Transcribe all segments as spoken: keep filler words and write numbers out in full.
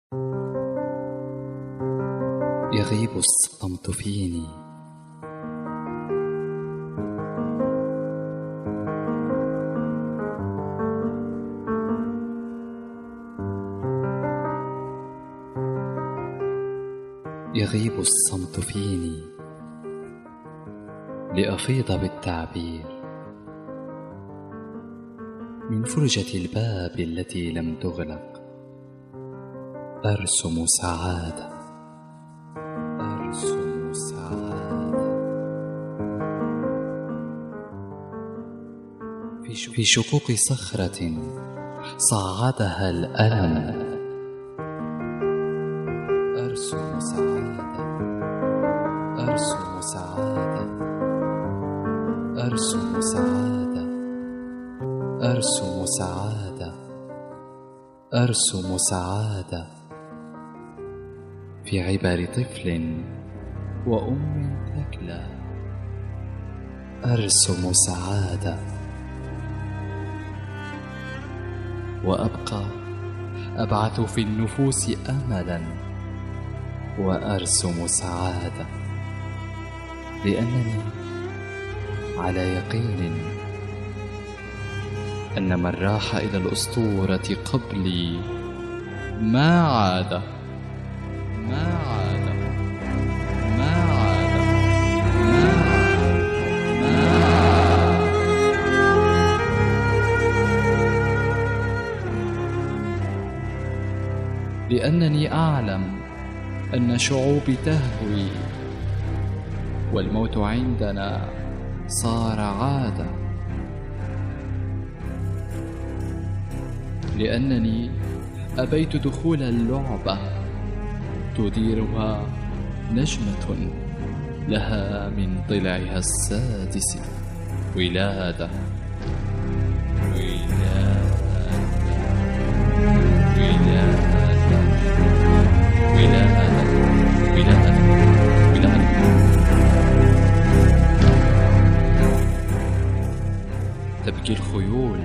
يغيب الصمت فيني، يغيب الصمت فيني لأفيض بالتعبير من فرجة الباب التي لم تغلق. أرسم سعادة، أرسم سعادة في شقوق صخرة صعدها الألم. أرسم سعادة، أرسم سعادة، أرسم سعادة، أرسم سعادة، أرسم سعادة في عبر طفل وأم ثكلى. أرسم سعادة وأبقى أبعث في النفوس أملا، وأرسم سعادة لأنني على يقين أن من راح إلى الأسطورة قبلي ما عاد، ما عاد، ما عاد، ما عاد، ما عاد. لأنني أعلم أن شعوبي تهوي، والموت عندنا صار عادة. لأنني أبيت دخول اللعبة تديرها نجمة لها من ضلعها السادس ولادة، ولادة، ولادة، ولادة، ولادة، ولادة. تبكي الخيول،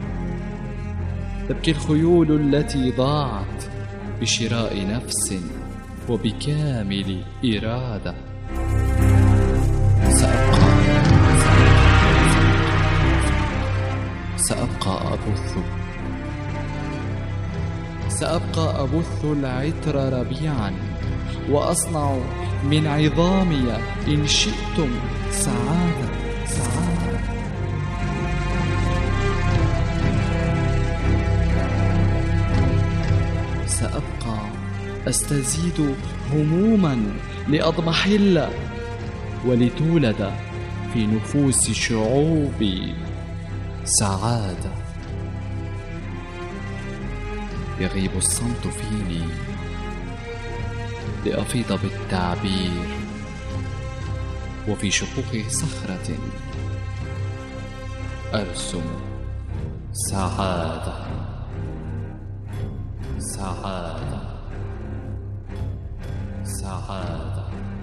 تبكي الخيول التي ضاعت بشراء نفس وبكامل إرادة. سأبقى سأبقى أبث سأبقى أبث العطر ربيعا، وأصنع من عظامي إن شئتم سعادة، سعادة. سأبقى أستزيد هموما لأضمحل ولتولد في نفوس شعوبي سعادة. يغيب الصمت فيني لأفيض بالتعبير، وفي شقوق صخرة أرسم سعادة، سعادة، سعادة.